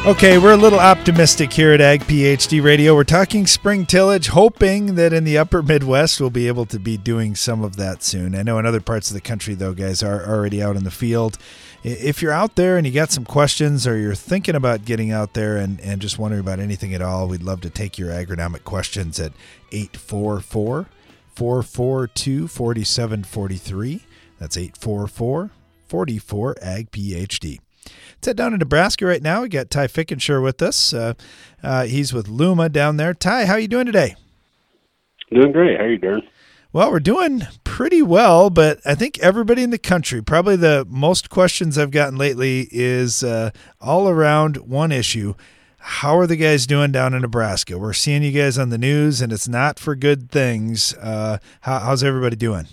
Okay, we're a little optimistic here at Ag PhD Radio. We're talking spring tillage, hoping that in the upper Midwest we'll be able to be doing some of that soon. I know in other parts of the country, though, guys are already out in the field. If you're out there and you got some questions or you're thinking about getting out there and just wondering about anything at all, we'd love to take your agronomic questions at 844-442-4743. That's 844-44-AG-PhD. Let's head down to Nebraska right now. We got Ty Fickenshire with us. He's with Luma down there. Ty, how are you doing today? Doing great. How are you doing? Well, we're doing pretty well, but I think everybody in the country, probably the most questions I've gotten lately is all around one issue. How are the guys doing down in Nebraska? We're seeing you guys on the news, and it's not for good things. How's everybody doing?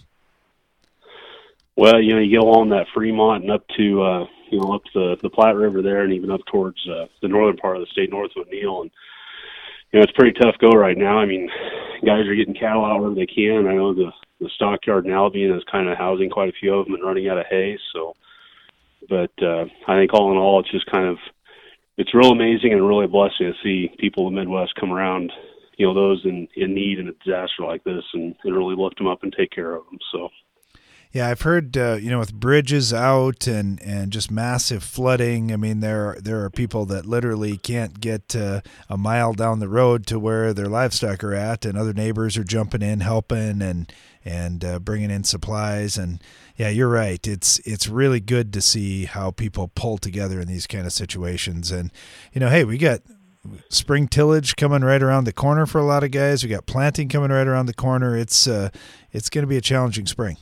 Well, you go on that Fremont and up to up the Platte River there, and even up towards the northern part of the state, north of O'Neill, and it's pretty tough go right now. I mean, guys are getting cattle out wherever they can. I know the stockyard in Albion is kind of housing quite a few of them and running out of hay. So, but I think all in all, it's just it's real amazing and really a blessing to see people in the Midwest come around, those in need in a disaster like this, and really lift them up and take care of them. So. Yeah, I've heard, with bridges out and just massive flooding. I mean, there are people that literally can't get a mile down the road to where their livestock are at, and other neighbors are jumping in, helping, and bringing in supplies. And yeah, you're right. It's really good to see how people pull together in these kind of situations. And hey, we got spring tillage coming right around the corner for a lot of guys. We got planting coming right around the corner. It's going to be a challenging spring.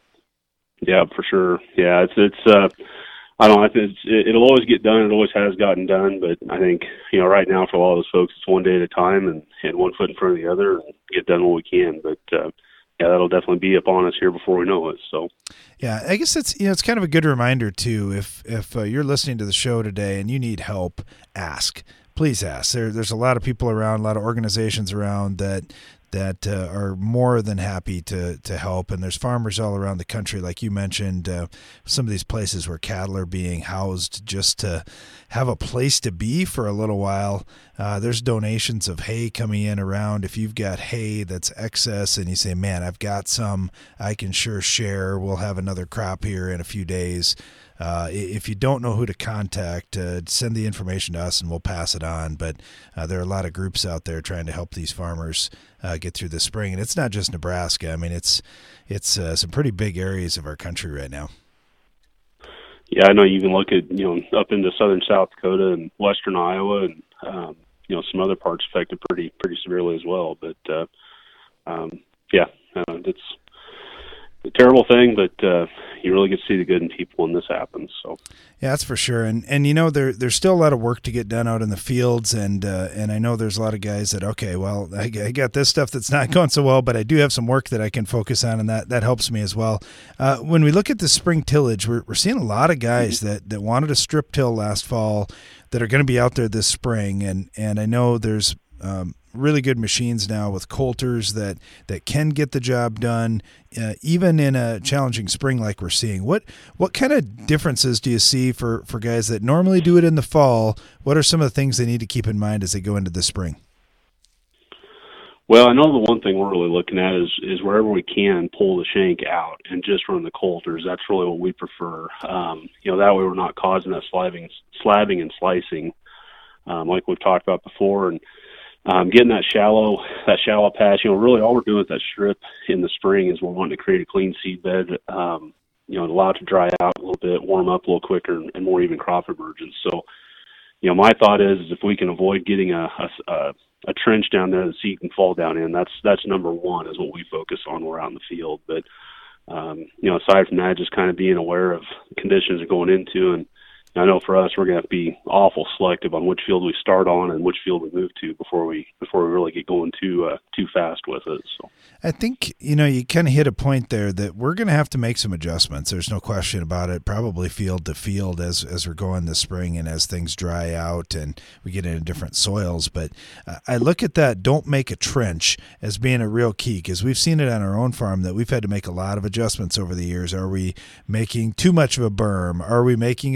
Yeah, for sure. Yeah, it's I don't know. It'll always get done. It always has gotten done. But I think, right now for a lot of those folks, it's one day at a time and one foot in front of the other and get done what we can. But, that'll definitely be upon us here before we know it. So, yeah, I guess it's kind of a good reminder too. If you're listening to the show today and you need help, ask. Please ask. There's a lot of people around, a lot of organizations around that are more than happy to help. And there's farmers all around the country, like you mentioned, some of these places where cattle are being housed just to have a place to be for a little while. There's donations of hay coming in around. If you've got hay that's excess and you say, man, I've got some, I can sure share. We'll have another crop here in a few days. If you don't know who to contact, send the information to us and we'll pass it on. But there are a lot of groups out there trying to help these farmers get through the spring. And it's not just Nebraska. I mean, it's some pretty big areas of our country right now. Yeah, I know you can look at, up into southern South Dakota and western Iowa and, some other parts affected pretty severely as well. But, it's a terrible thing, but you really get to see the good in people when this happens. So yeah, that's for sure. And there's still a lot of work to get done out in the fields, and I know there's a lot of guys that I got this stuff that's not going so well, but I do have some work that I can focus on, and that helps me as well. When we look at the spring tillage, we're seeing a lot of guys that wanted to strip till last fall that are going to be out there this spring, and I know there's really good machines now with coulters that can get the job done, even in a challenging spring like we're seeing. What kind of differences do you see for guys that normally do it in the fall? What are some of the things they need to keep in mind as they go into the spring? Well, I know the one thing we're really looking at is wherever we can pull the shank out and just run the coulters. That's really what we prefer. That way we're not causing that slabbing and slicing like we've talked about before. And getting that shallow patch, really all we're doing with that strip in the spring is we're wanting to create a clean seed bed, allow it to dry out a little bit, warm up a little quicker, and more even crop emergence. So, my thought is if we can avoid getting a trench down there the seed can fall down in, that's number one is what we focus on when we're out in the field. But, aside from that, just kind of being aware of the conditions we're going into. And I know for us, we're going to have to be awful selective on which field we start on and which field we move to before we really get going too fast with it. So I think, you kind of hit a point there that we're going to have to make some adjustments. There's no question about it, probably field to field as we're going this spring and as things dry out and we get into different soils. But I look at that don't make a trench as being a real key, because we've seen it on our own farm that we've had to make a lot of adjustments over the years. Are we making too much of a berm? Are we making a trench?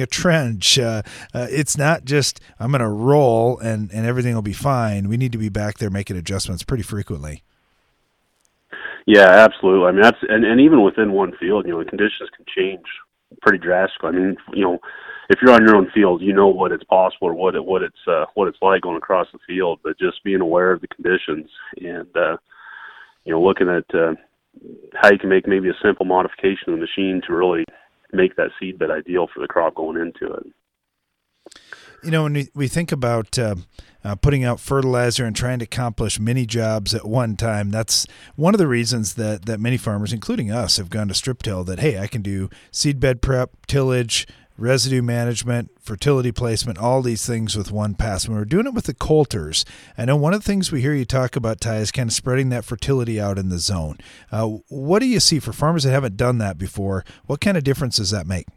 bunch. It's not just I'm going to roll and everything will be fine. We need to be back there making adjustments pretty frequently. Yeah, absolutely. I mean, that's and even within one field, the conditions can change pretty drastically. I mean, if you're on your own field, you know what it's possible or what it's like going across the field. But just being aware of the conditions and looking at how you can make maybe a simple modification of the machine to really make that seed bed ideal for the crop going into it. When we think about putting out fertilizer and trying to accomplish many jobs at one time, that's one of the reasons that many farmers, including us, have gone to strip till, that, hey, I can do seed bed prep, tillage, residue management, fertility placement, all these things with one pass. When we're doing it with the coulters, I know one of the things we hear you talk about, Ty, is kind of spreading that fertility out in the zone. What do you see for farmers that haven't done that before? What kind of difference does that make?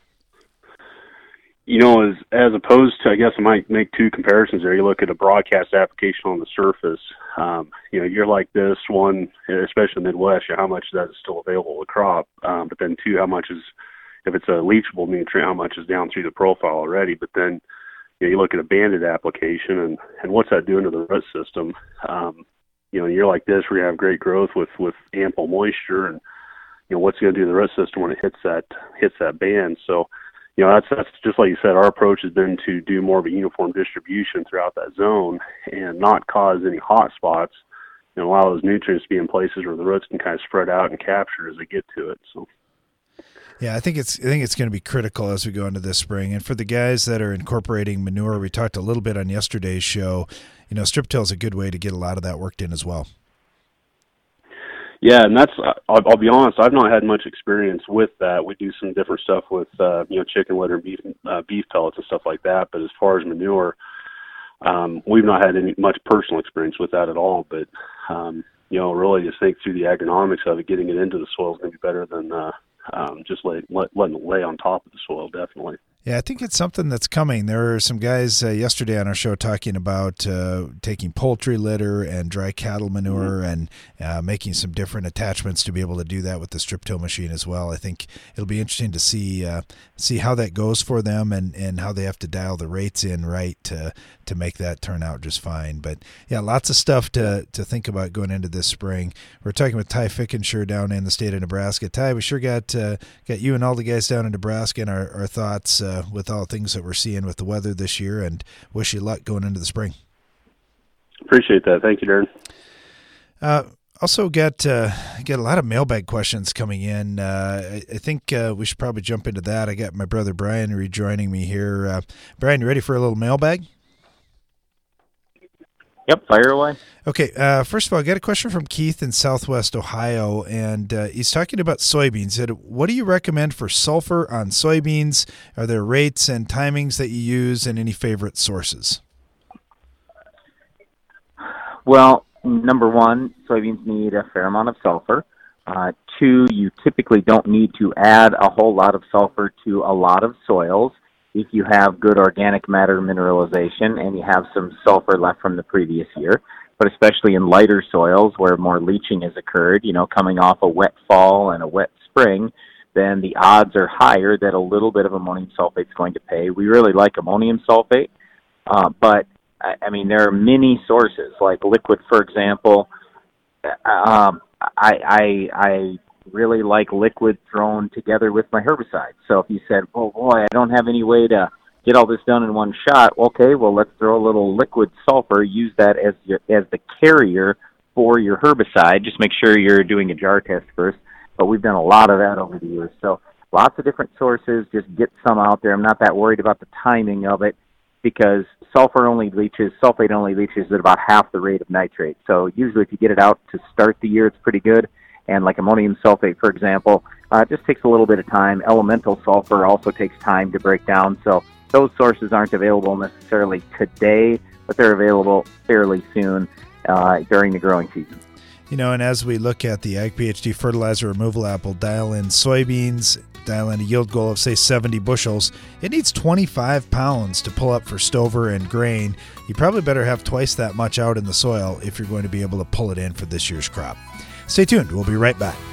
As opposed to, I guess I might make two comparisons there. You look at a broadcast application on the surface, you're like this one, especially in the Midwest, how much of that is still available to crop. But then two, how much is, if it's a leachable nutrient, how much is down through the profile already. But then you look at a banded application and what's that doing to the root system? You're like this where you have great growth with ample moisture, and what's going to do to the root system when it hits that band. So that's just like you said, our approach has been to do more of a uniform distribution throughout that zone and not cause any hot spots, and allow those nutrients to be in places where the roots can kind of spread out and capture as they get to it. So. Yeah, I think it's going to be critical as we go into this spring. And for the guys that are incorporating manure, we talked a little bit on yesterday's show, strip till is a good way to get a lot of that worked in as well. Yeah, and that's, I'll be honest, I've not had much experience with that. We do some different stuff with, chicken litter, beef pellets and stuff like that. But as far as manure, we've not had any much personal experience with that at all. But, really just think through the agronomics of it, getting it into the soil is going to be better than just letting it lay on top of the soil, definitely. Yeah, I think it's something that's coming. There were some guys yesterday on our show talking about taking poultry litter and dry cattle manure and making some different attachments to be able to do that with the strip till machine as well. I think it'll be interesting to see how that goes for them and how they have to dial the rates in right to make that turn out just fine. But yeah, lots of stuff to think about going into this spring. We're talking with Ty Fickenshire down in the state of Nebraska. Ty, we sure got you and all the guys down in Nebraska and our thoughts with all things that we're seeing with the weather this year, and wish you luck going into the spring. Appreciate that. Thank you, Darren. Also got a lot of mailbag questions coming in. I think we should probably jump into that. I got my brother Brian rejoining me here. Brian, you ready for a little mailbag? Yep, fire away. Okay, first of all, I got a question from Keith in Southwest Ohio, and he's talking about soybeans. He said, what do you recommend for sulfur on soybeans? Are there rates and timings that you use, and any favorite sources? Well, number one, soybeans need a fair amount of sulfur. Two, you typically don't need to add a whole lot of sulfur to a lot of soils if you have good organic matter mineralization and you have some sulfur left from the previous year. But especially in lighter soils where more leaching has occurred, coming off a wet fall and a wet spring, then the odds are higher that a little bit of ammonium sulfate is going to pay. We really like ammonium sulfate, but there are many sources, like liquid, for example. I really like liquid thrown together with my herbicide. So if you said, oh boy, I don't have any way to get all this done in one shot, okay, well, let's throw a little liquid sulfur, use that as the carrier for your herbicide. Just make sure you're doing a jar test first. But we've done a lot of that over the years. So lots of different sources, just get some out there. I'm not that worried about the timing of it because sulfate only leaches at about half the rate of nitrate. So usually if you get it out to start the year, it's pretty good. And like ammonium sulfate, for example, it just takes a little bit of time. Elemental sulfur also takes time to break down. So those sources aren't available necessarily today, but they're available fairly soon during the growing season. And as we look at the Ag PhD fertilizer removal app, we'll dial in soybeans, dial in a yield goal of, say, 70 bushels. It needs 25 pounds to pull up for stover and grain. You probably better have twice that much out in the soil if you're going to be able to pull it in for this year's crop. Stay tuned. We'll be right back.